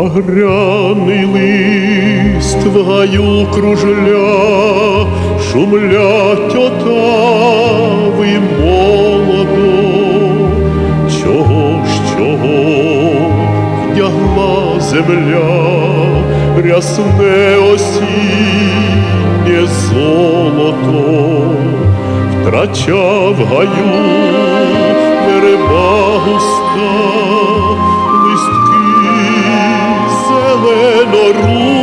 Багряний лист в гаю кружля, шумлять отави молодо. Чого вдягла земля рясне осіннє золото, втрачав гаю верба густа, листки зелено-ру.